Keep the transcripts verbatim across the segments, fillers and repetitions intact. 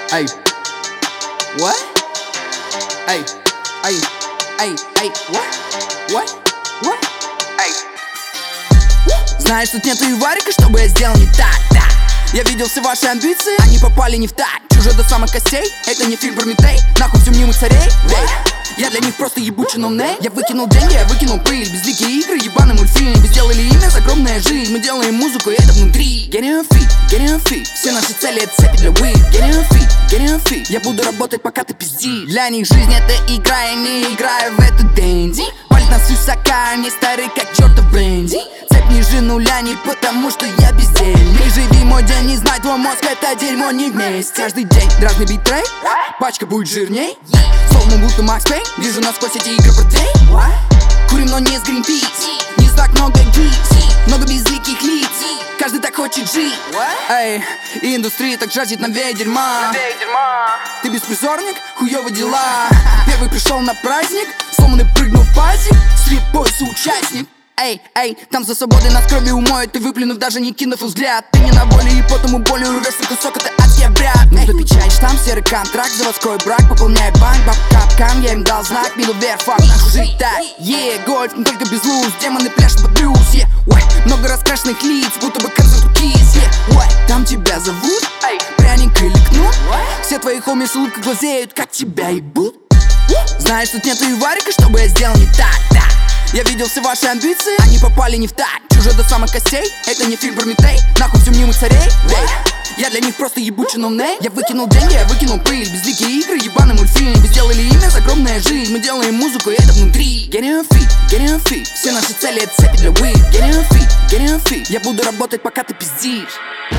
Эй, what? Эй, эй, эй, эй, what? What? What? Эй. Знаешь, тут нету и варика, чтобы я сделал не так, да. Я видел все ваши амбиции, они попали не в так. Чужой до самых костей, это не фильм Прометей. Нахуй всю мнимых царей, эй. Я для них просто ебучий ноунейм. Я выкинул деньги, я выкинул пыль. Безликие игры, ебаный мультфильм. Вы сделали имя, огромная жизнь. Мы делаем музыку, и это внутри. Getting on feet, getting on feet. Все наши цели — это цепи для weed. Getting on feet, getting on feet. Я буду работать, пока ты пиздишь. Для них жизнь — это игра, я не играю в эту дэнди. Палит нас высока, не старый, как чертов бренди. Цепь ниже нуля не потому, что я бездельный. Живи мой день, не знай, твой мозг — это дерьмо не вместе. Каждый день разный битрейт, пачка будет жирней. Словно будто Макс Пейн, вижу насквозь эти игры портвейн. Курим, но не с Greenpeace. Не так много гикс, много безликих лиц. Каждый так хочет жить. Эй, и индустрия так жаждет новее дерьма. Ты беспризорник, хуёвы дела. Первый пришел на праздник, сломанный прыгнул в пазик. Слепой соучастник. Эй, эй, там за свободой нас кровью умоют. Ты выплюнув, даже не кинув взгляд. Ты не на воле, и потому болью рвешься кусок, это адский обряд. Ну, печать, там серый контракт, заводской брак. Пополняй банк, баб капкан, я им дал знак. Милу вверх, факт, нашу жить так. Е, гольф, но только без луз. Демоны пляшут под блюз, е. Ой, много раскрашенных лиц, будто бы концерт кис, е. Ой, там тебя зовут, эй, пряник или кнут. Все твои хоми с улыбкой глазеют, как тебя ебут. Знаешь, тут нету и варика, чтобы я сделал не так, да. Я видел все ваши амбиции, они попали не в так. Чужой до самых костей, это не фильм Прометей. Нахуй всю мнимых царей, эй. Я для них просто ебучий ноунейм. Я выкинул деньги, я выкинул пыль. Безликие игры, ебаный мультфильм. Вы сделали имя, огромная жизнь. Мы делаем музыку, и это внутри. Getting on feet, getting on feet. Все наши цели — это цепи для weed. Getting on feet, getting on feet. Я буду работать, пока ты пиздишь.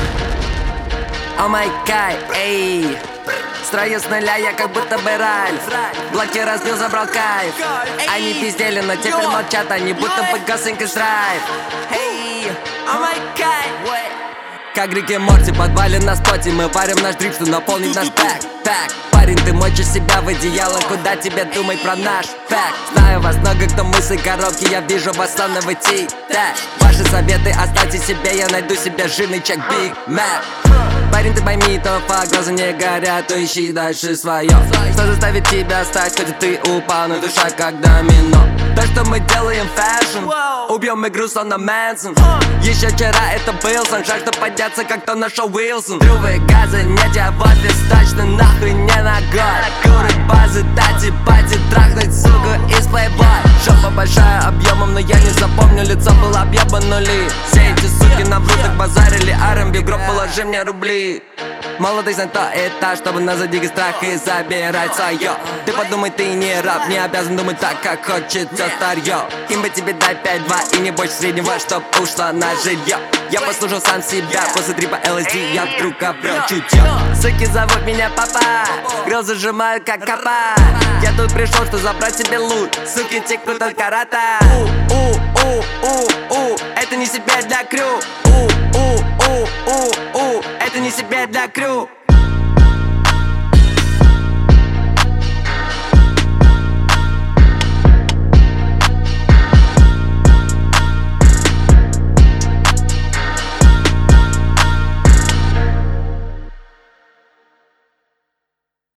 О май гад, эй. Строю с нуля, я как будто бы Ральф. Блоки разбил, забрал кайф. Они пиздели, но теперь молчат. Они будто бы Госинг из Драйв. Эй, о май гад. Как Рик и Морти, подвали на споте. Мы варим наш дрифт, чтобы наполнить наш бэк. Так, парень, ты мочишь себя в одеяло. Куда тебе думать про наш факт? Знаю вас много, кто мысли коробки. Я вижу вас словно в идти. Так, ваши советы оставьте себе. Я найду себе жирный чек Биг Мак. Парень, ты пойми, то факт, глаза не горят, то ищи дальше свое. Что заставит тебя стать, хоть ты упал, но душа как домино. То, что мы делаем фэшн, убьем игру словно Мэнсон. Еще вчера это был сон, жаль, что подняться, как то нашел Уилсон. Трувы, газы, не тебя в офис, точно нахуй не ногой. Куры, базы, тати, пати, трахнуть суку из плейбой. Жопа большая объемом, но я не запомню, лицо было объебанули. Все эти суки на врутах базарили, ар энд би, гроб, положи мне рубли. Молодость на то этаж, чтобы на задиге страх и забирать свое. Ты подумай, ты не раб, не обязан думать так, как хочет все старье. Им бы тебе дать пять-два и не больше среднего, чтоб ушло на жилье. Я послушал сам себя, после трипа эл эс ди я вдруг обрел чутье. Суки зовут меня папа, грел зажимаю как капа. Я тут пришел, что забрать себе лут, суки текут от карата. У-у-у-у-у, это не себе для крю. У-у-у-у-у, это не себе для крю.